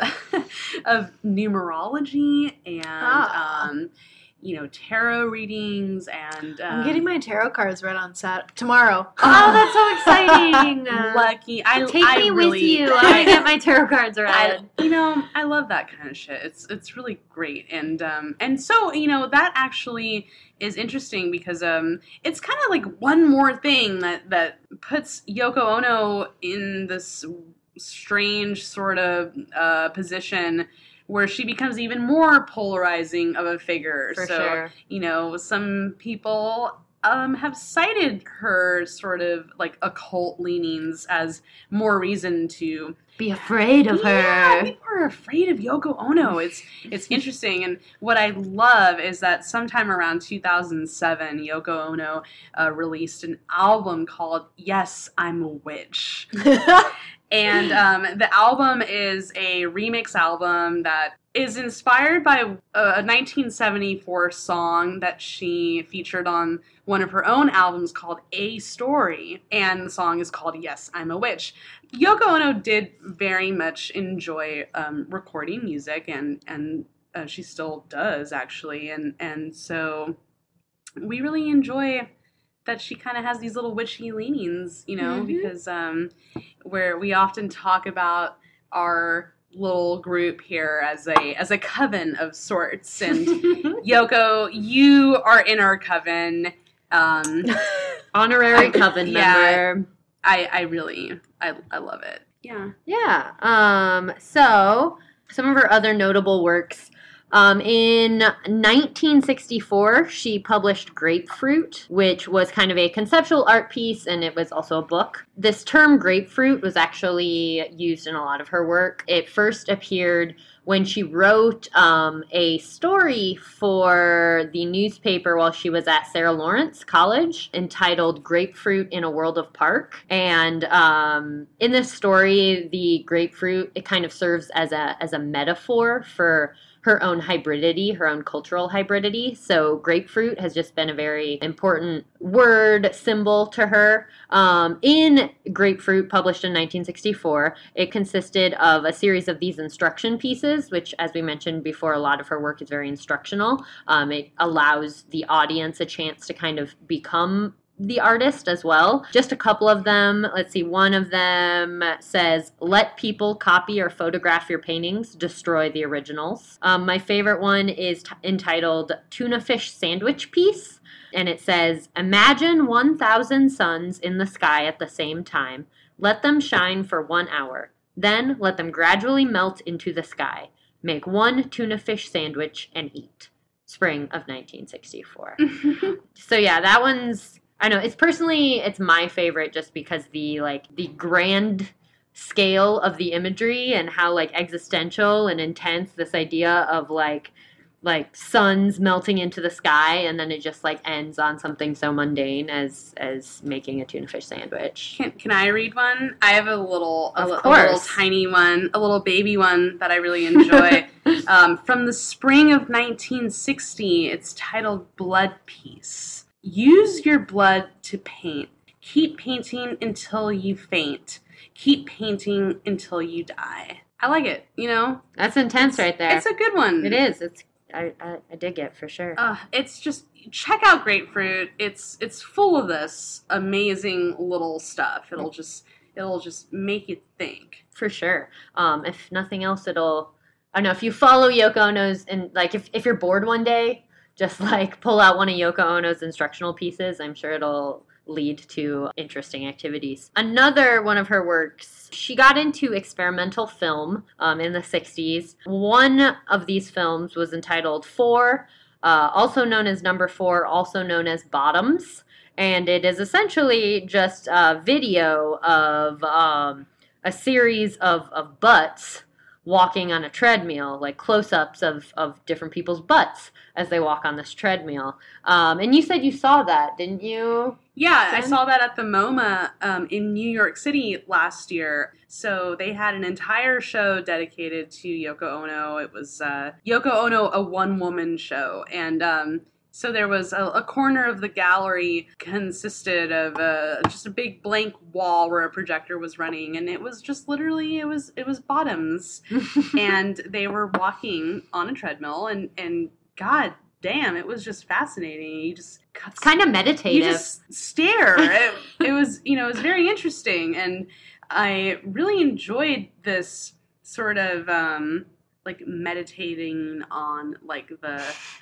of numerology and Ah. um, you know, tarot readings, and um, I'm getting my tarot cards read on Sat tomorrow. Oh, that's so exciting! lucky. I Take I me really, with you. I want to get my tarot cards I, read. you know, I love that kind of shit. It's it's really great, and um, and so you know that actually is interesting because um, it's kind of like one more thing that that puts Yoko Ono in this strange sort of uh, position where she becomes even more polarizing of a figure. For so sure. you know, some people um, have cited her sort of like occult leanings as more reason to. Be afraid of Yeah, her. people are afraid of Yoko Ono. It's it's interesting, and what I love is that sometime around two thousand seven, Yoko Ono uh, released an album called "Yes, I'm a Witch," and um, the album is a remix album that is inspired by a nineteen seventy-four song that she featured on one of her own albums called A Story, and the song is called Yes, I'm a Witch. Yoko Ono did very much enjoy um, recording music, and, and uh, she still does, actually, and, and so we really enjoy that she kind of has these little witchy leanings, you know, Mhm. because um, where we often talk about our little group here as a as a coven of sorts, and Yoko, you are in our coven. Um, Honorary coven Yeah. member. I I really I I love it. Yeah. Yeah. Um, so some of her other notable works. Um, in nineteen sixty-four, she published Grapefruit, which was kind of a conceptual art piece, and it was also a book. This term grapefruit was actually used in a lot of her work. It first appeared when she wrote um, a story for the newspaper while she was at Sarah Lawrence College entitled Grapefruit in a World of Park. And um, in this story, the grapefruit, it kind of serves as a as a metaphor for her own hybridity, her own cultural hybridity. So grapefruit has just been a very important word, symbol to her. Um, in Grapefruit, published in nineteen sixty-four, it consisted of a series of these instruction pieces, which, as we mentioned before, a lot of her work is very instructional. Um, it allows the audience a chance to kind of become the artist as well. Just a couple of them. Let's see. One of them says, "Let people copy or photograph your paintings. Destroy the originals." Um, my favorite one is t- entitled "Tuna Fish Sandwich Piece." And it says, "Imagine one thousand suns in the sky at the same time. Let them shine for one hour. Then let them gradually melt into the sky. Make one tuna fish sandwich and eat." Spring of nineteen sixty-four. So yeah, that one's, I know, it's personally, it's my favorite just because the, like, the grand scale of the imagery and how, like, existential and intense this idea of, like, like suns melting into the sky, and then it just, like, ends on something so mundane as as making a tuna fish sandwich. Can, can I read one? I have a little, a, Of li- a course. little tiny one, a little baby one that I really enjoy. um, from the spring of nineteen sixty, it's titled "Blood Peace." Use your blood to paint. Keep painting until you faint. Keep painting until you die. I like it, you know? That's intense right there. It's a good one. It is. It's I, I, I dig it for sure. Uh, it's just, check out Grapefruit. It's it's full of this amazing little stuff. It'll just it'll just make you think. For sure. Um, if nothing else, it'll, I don't know, if you follow Yoko Ono's, and like if, if you're bored one day, just like pull out one of Yoko Ono's instructional pieces. I'm sure it'll lead to interesting activities. Another one of her works, she got into experimental film um, in the sixties. One of these films was entitled Four, uh, also known as Number Four, also known as Bottoms. And it is essentially just a video of um, a series of, of butts walking on a treadmill, like close-ups of, of different people's butts as they walk on this treadmill. Um, and you said you saw that, didn't you? Yeah, I Jen? saw that at the MoMA um, in New York City last year. So they had an entire show dedicated to Yoko Ono. It was uh, Yoko Ono, a one-woman show. And um, so there was a, a corner of the gallery consisted of uh, just a big blank wall where a projector was running. And it was just literally, it was it was bottoms. And they were walking on a treadmill. And, and God damn, it was just fascinating. You just... It's kind of meditative. You just stare. it, it was, you know, it was very interesting, and I really enjoyed this sort of um, like meditating on like the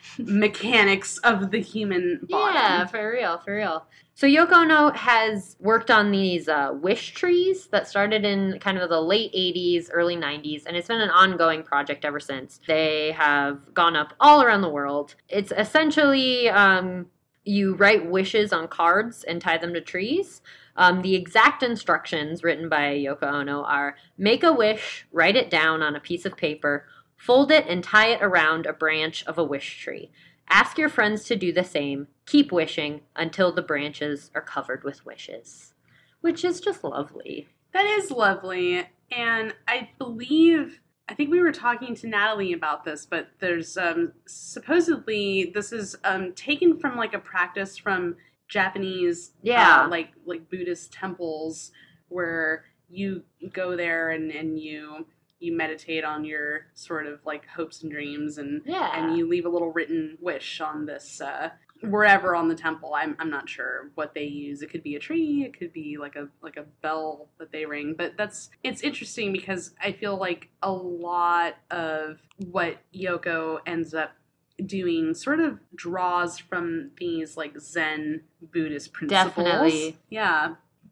mechanics of the human body. Yeah, for real, for real. So Yoko Ono has worked on these uh, wish trees that started in kind of the late eighties, early nineties, and it's been an ongoing project ever since. They have gone up all around the world. It's essentially um, you write wishes on cards and tie them to trees. Um, the exact instructions written by Yoko Ono are: make a wish, write it down on a piece of paper, fold it and tie it around a branch of a wish tree. Ask your friends to do the same. Keep wishing until the branches are covered with wishes. Which is just lovely. That is lovely. And I believe, I think we were talking to Natalie about this, but there's um, supposedly this is um, taken from like a practice from Japanese, Yeah. uh, like like Buddhist temples, where you go there and, and you you meditate on your sort of like hopes and dreams, and Yeah. and you leave a little written wish on this uh, wherever on the temple. I'm I'm not sure what they use. It could be a tree. It could be like a like a bell that they ring. But that's it's interesting because I feel like a lot of what Yoko ends up doing sort of draws from these like Zen Buddhist principles. Definitely. Yeah.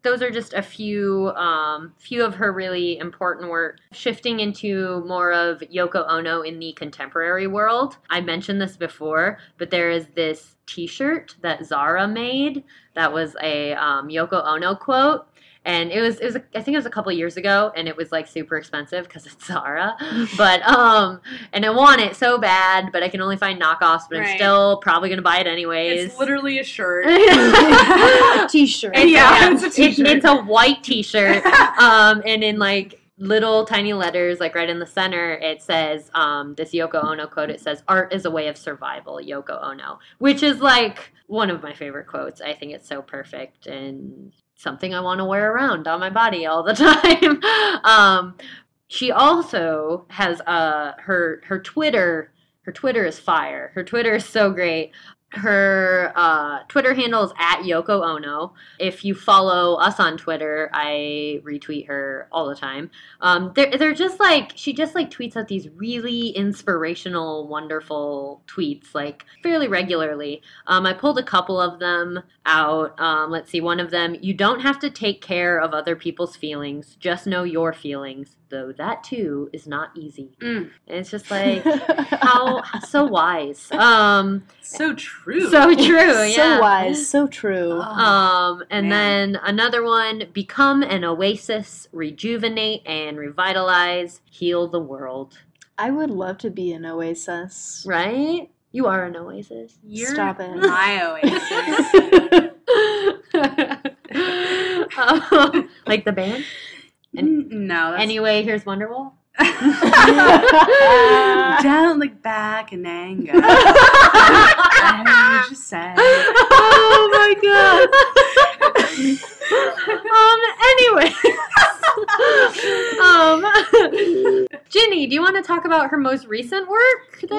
those are just a few um, few of her really important work. Shifting into more of Yoko Ono in the contemporary world. I mentioned this before, but there is this t-shirt that Zara made that was a um, Yoko Ono quote. And it was, it was, I think it was a couple years ago, and it was like super expensive because it's Zara. But, um, and I want it so bad, but I can only find knockoffs, but Right. I'm still probably going to buy it anyways. It's literally a shirt. T-shirt. It's, Yeah, a, it's a it's, t-shirt. it's a white t-shirt, um, and in like little tiny letters, like right in the center, it says um, this Yoko Ono quote. It says, "Art is a way of survival, Yoko Ono," which is like one of my favorite quotes. I think it's so perfect and something I want to wear around on my body all the time. um, she also has uh, her her Twitter. Her Twitter is fire. Her Twitter is so great. Her uh, Twitter handle is at Yoko Ono. If you follow us on Twitter, I retweet her all the time. Um, they're, they're just like, she just like tweets out these really inspirational, wonderful tweets, like fairly regularly. Um, I pulled a couple of them out. Um, let's see, one of them, "You don't have to take care of other people's feelings. Just know your feelings, though that too is not easy." Mm. And it's just like, how, so wise. Um, So true. so true, yeah. So wise, so true. Um, and Man. then another one, "Become an oasis, rejuvenate and revitalize, heal the world." I would love to be an oasis. Right? You are an oasis. You're Stop it. my oasis. Um, like the band? N- no. That's Anyway, here's Wonderwall. Don't look back in anger. I heard you say. Oh my god. um, anyway. um, Ginny, do you want to talk about her most recent work? that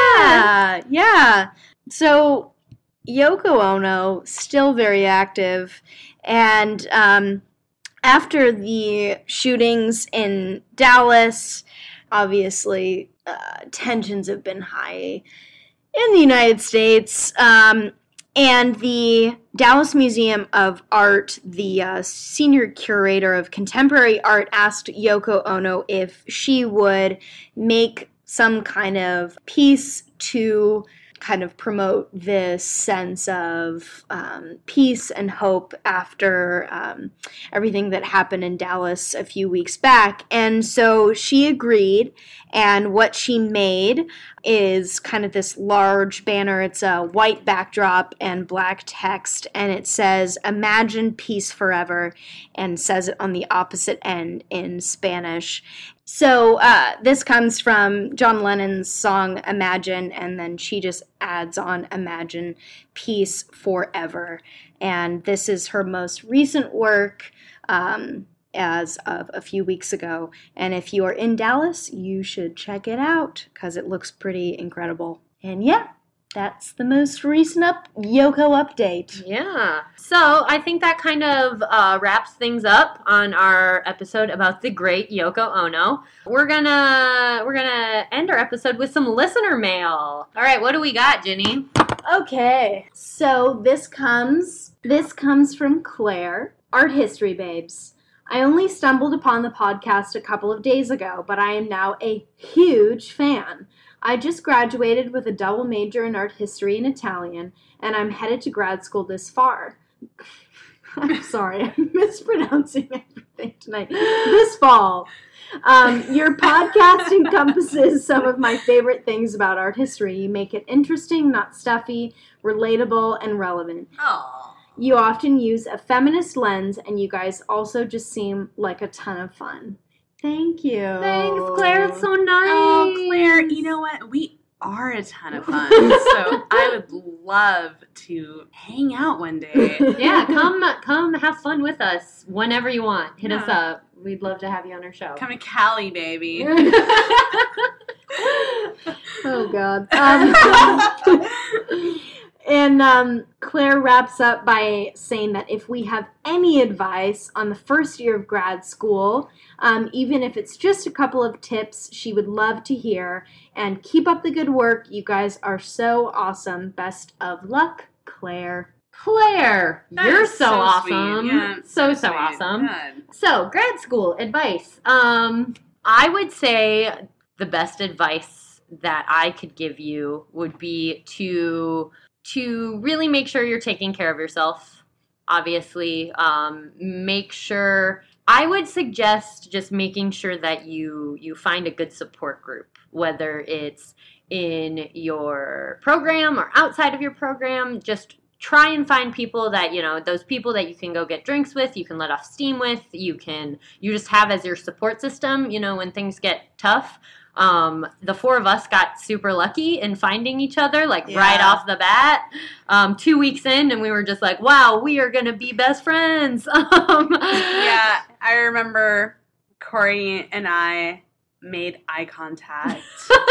she did? Yeah, yeah. So Yoko Ono, still very active, and um, after the shootings in Dallas, obviously uh, tensions have been high in the United States. Um, and the Dallas Museum of Art, the uh, senior curator of contemporary art, asked Yoko Ono if she would make some kind of piece to kind of promote this sense of um, peace and hope after um, everything that happened in Dallas a few weeks back. And so she agreed, and what she made is kind of this large banner. It's a white backdrop and black text, and it says, "Imagine peace forever," and says it on the opposite end in Spanish. So uh, this comes from John Lennon's song Imagine, and then she just adds on Imagine peace forever. And this is her most recent work um, as of a few weeks ago. And if you are in Dallas, you should check it out because it looks pretty incredible. And yeah, that's the most recent up Yoko update. Yeah. So I think that kind of uh, wraps things up on our episode about the great Yoko Ono. We're gonna we're gonna end our episode with some listener mail. All right, what do we got, Ginny? Okay, so this comes this comes from Claire, Art History Babes. I only stumbled upon the podcast a couple of days ago, but I am now a huge fan. I just graduated with a double major in art history and Italian, and I'm headed to grad school this far. I'm sorry, I'm mispronouncing everything tonight. This fall. Um, your podcast encompasses some of my favorite things about art history. You make it interesting, not stuffy, relatable, and relevant. Oh. You often use a feminist lens, and you guys also just seem like a ton of fun. Thank you. Thanks, Claire. It's so nice. Oh, Claire, you know what? We are a ton of fun. So I would love to hang out one day. Yeah, come come have fun with us whenever you want. Hit us Yeah. up. We'd love to have you on our show. Come to Cali, baby. Oh, God. Um, and um, Claire wraps up by saying that if we have any advice on the first year of grad school, um, even if it's just a couple of tips, she would love to hear. And keep up the good work. You guys are so awesome. Best of luck, Claire. Claire, That you're is so, so awesome. sweet. Yeah, so, so sweet. awesome. God. So, grad school advice. Um, I would say the best advice that I could give you would be to to really make sure you're taking care of yourself. Obviously, um, make sure. I would suggest just making sure that you you find a good support group, whether it's in your program or outside of your program. Just try and find people that, you know, those people that you can go get drinks with, you can let off steam with, you can, you just have as your support system, you know, when things get tough. Um, the four of us got super lucky in finding each other, like Yeah. right off the bat, um, two weeks in, and we were just like, wow, we are going to be best friends. um, Yeah, I remember Corey and I made eye contact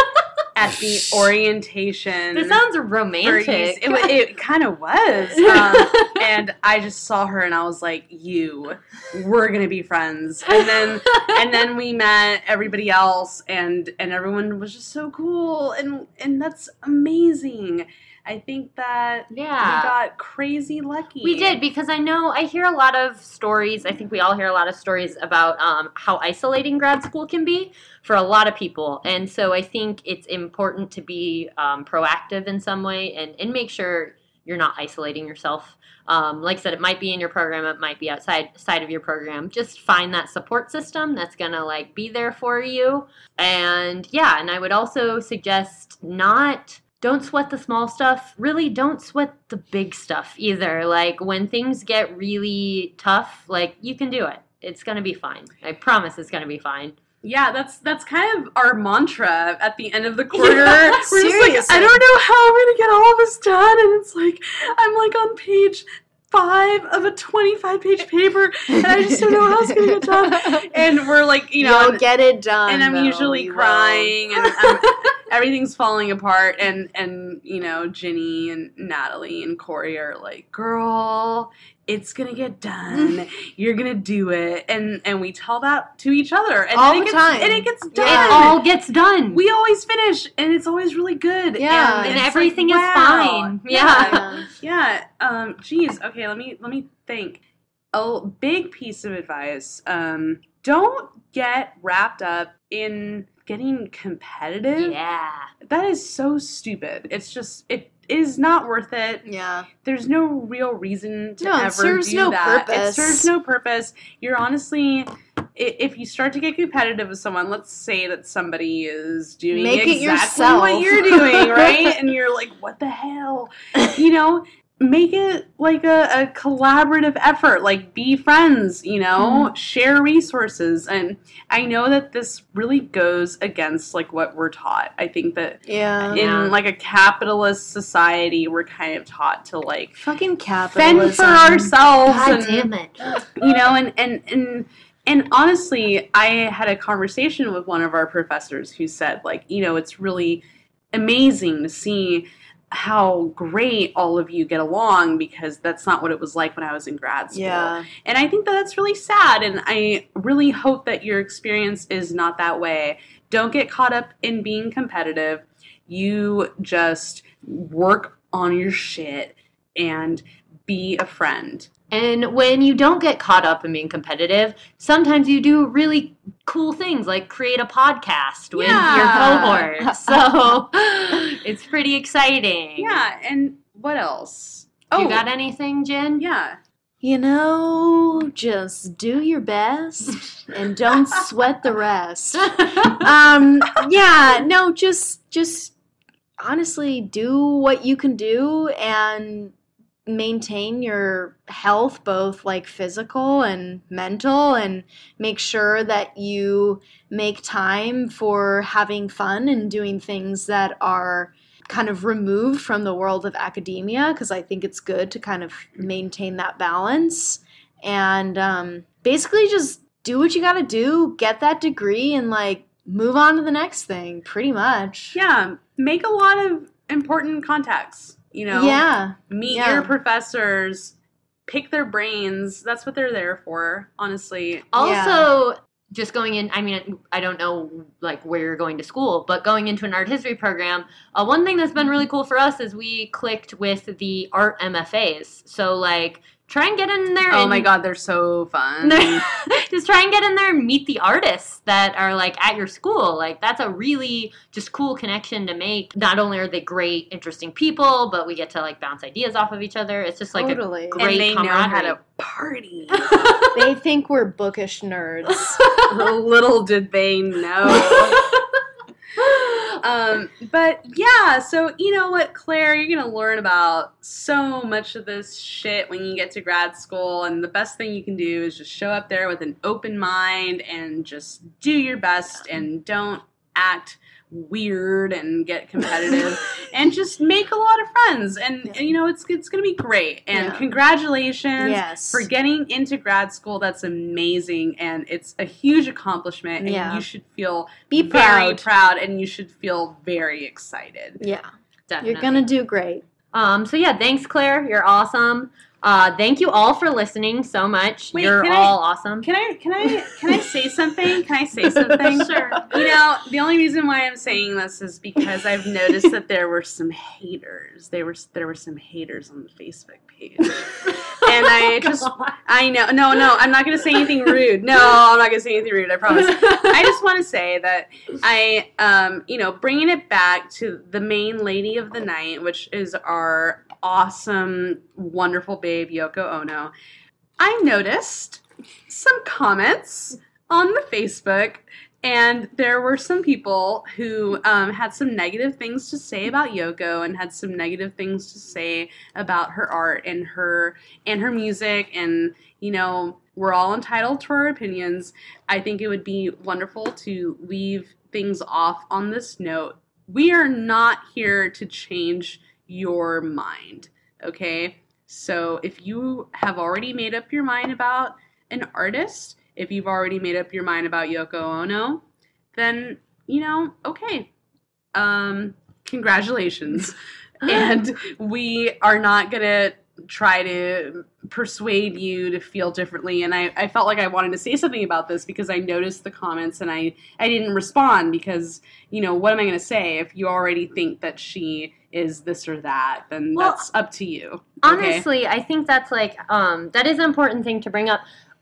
at the orientation. This sounds for romantic. It, wa- it kind of was. Um, and I just saw her and I was like, you, we're going to be friends. And then and then we met everybody else and, and everyone was just so cool. And, and that's amazing. I think that Yeah. we got crazy lucky. We did, because I know I hear a lot of stories. I think we all hear a lot of stories about um, how isolating grad school can be for a lot of people. And so I think it's important to be um, proactive in some way and, and make sure you're not isolating yourself. Um, like I said, it might be in your program, it might be outside side of your program. Just find that support system that's going to like be there for you. And yeah, and I would also suggest not... Don't sweat the small stuff. Really, don't sweat the big stuff either. Like, when things get really tough, like, you can do it. It's going to be fine. I promise it's going to be fine. Yeah, that's that's kind of our mantra at the end of the quarter. Yeah, We're just like, seriously. I don't know how we're gonna get all of this done, and it's like I'm like on page five of a twenty-five page paper, and I just don't know how it's gonna get done. And we're like, you know, You'll and, get it done. and I'm though. usually You will. crying, and I'm, everything's falling apart, and and you know, Ginny and Natalie and Corey are like, girl, it's gonna get done. You're gonna do it, and and we tell that to each other, and All then it the gets, time. and it gets done. It all gets done. We always finish, and it's always really good. Yeah. and, And it's everything like, is wow. fine. Yeah, Yeah. yeah. Um, geez. Okay, let me let me think. A big piece of advice: um, don't get wrapped up in getting competitive. Yeah. That is so stupid. It's just it is not worth it. Yeah. There's no real reason to No, it ever serves do no that. purpose. It serves no purpose. You're honestly, i- if you start to get competitive with someone, let's say that somebody is doing Make it exactly yourself. what you're doing, right? And you're like, what the hell? You know, make it like a, a collaborative effort. Like, be friends, you know, share resources. And I know that this really goes against like what we're taught. I think that Yeah. in Yeah. like a capitalist society, we're kind of taught to like Fucking fend capitalism. for ourselves, God and, damn it. you know, and and and and honestly, I had a conversation with one of our professors who said, like, you know, it's really amazing to see how great all of you get along, because that's not what it was like when I was in grad school. Yeah. And I think that that's really sad, and I really hope that your experience is not that way. Don't get caught up in being competitive. You just work on your shit and be a friend. And when you don't get caught up in being competitive, sometimes you do really cool things like create a podcast with Yeah. your cohort. So it's pretty exciting. Yeah, and what else? You got anything, Jen? yeah. You know, just do your best and don't sweat the rest. Um, yeah, no, just just honestly do what you can do and maintain your health, both like physical and mental, and make sure that you make time for having fun and doing things that are kind of removed from the world of academia, because I think it's good to kind of maintain that balance. And um, basically just do what you got to do, get that degree, and like move on to the next thing, pretty much. Yeah, make a lot of important contacts, you know? Yeah. Meet Yeah. your professors, pick their brains. That's what they're there for, honestly. Also, just going in, I mean, I don't know, like, where you're going to school, but going into an art history program, uh, one thing that's been really cool for us is we clicked with the art M F As. So, like, try and get in there. Oh and my God, they're so fun. just try and get in there and meet the artists that are, like, at your school. Like, that's a really just cool connection to make. Not only are they great, interesting people, but we get to, like, bounce ideas off of each other. It's just, like, Totally. a great And they know how camaraderie. to party. They think we're bookish nerds. Little did they know. Um, but yeah, so you know what, Claire, you're going to learn about so much of this shit when you get to grad school, and the best thing you can do is just show up there with an open mind and just do your best and don't act weird and get competitive and just make a lot of friends, and, and you know, it's it's going to be great, and Yeah. congratulations Yes. for getting into grad school. That's amazing, and it's a huge accomplishment, and Yeah. you should feel Be very proud. proud, and you should feel very excited. Yeah. Definitely. You're gonna do great. Um, so yeah, thanks, Claire. You're awesome. Uh, thank you all for listening so much. Wait, You're can I- all awesome. Can I can I can I say something? Can I say something? Sure. You know, the only reason why I'm saying this is because I've noticed that there were some haters. There were there were some haters on the Facebook page, and I just I know no no I'm not gonna say anything rude. No, I'm not gonna say anything rude. I promise. I just want to say that I um you know, bringing it back to the main lady of the night, which is our awesome, wonderful babe Yoko Ono. I noticed some comments on the Facebook, and there were some people who um, had some negative things to say about Yoko, and had some negative things to say about her art and her and her music, and you know, we're all entitled to our opinions. I think it would be wonderful to leave things off on this note. We are not here to change your mind, okay? So if you have already made up your mind about an artist, if you've already made up your mind about Yoko Ono, then, you know, okay. Um, congratulations. And we are not going to try to persuade you to feel differently. And I, I felt like I wanted to say something about this because I noticed the comments and I, I didn't respond because, you know, what am I going to say? If you already think that she is this or that, then Well, that's up to you. Okay? Honestly, I think that's like um, that is an important thing to bring up.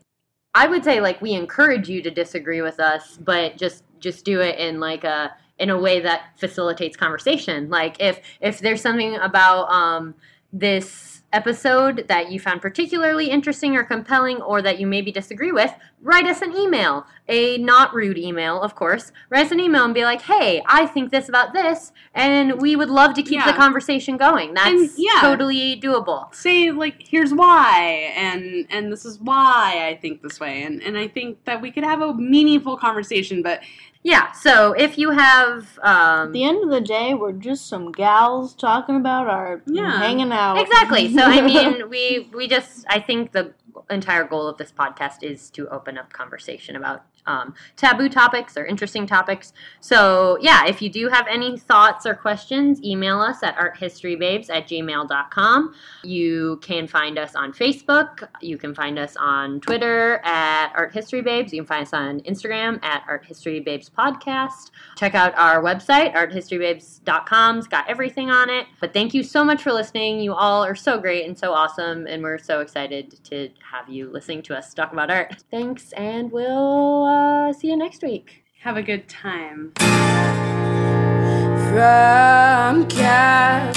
I would say like we encourage you to disagree with us, but just just do it in like a in a way that facilitates conversation. Like if if there's something about um, this episode that you found particularly interesting or compelling, or that you maybe disagree with, write us an email, a not rude email, of course. Write us an email and be like, hey, I think this about this, and we would love to keep Yeah. the conversation going. That's And, yeah. totally doable. Say, like, here's why, and and this is why I think this way, and, and I think that we could have a meaningful conversation, but Yeah, so if you have... Um, At the end of the day, we're just some gals talking about art and Yeah. hanging out. Exactly. So, I mean, we we just, I think the entire goal of this podcast is to open up conversation about um, taboo topics or interesting topics. So, yeah, if you do have any thoughts or questions, email us at arthistorybabes at gmail dot com. You can find us on Facebook. You can find us on Twitter at arthistorybabes. You can find us on Instagram at arthistorybabes podcast. Check out our website, art history babes dot com. It's got everything on it. But thank you so much for listening. You all are so great and so awesome, and we're so excited to have you listening to us talk about art. Thanks, and we'll uh, see you next week. have a good time. From California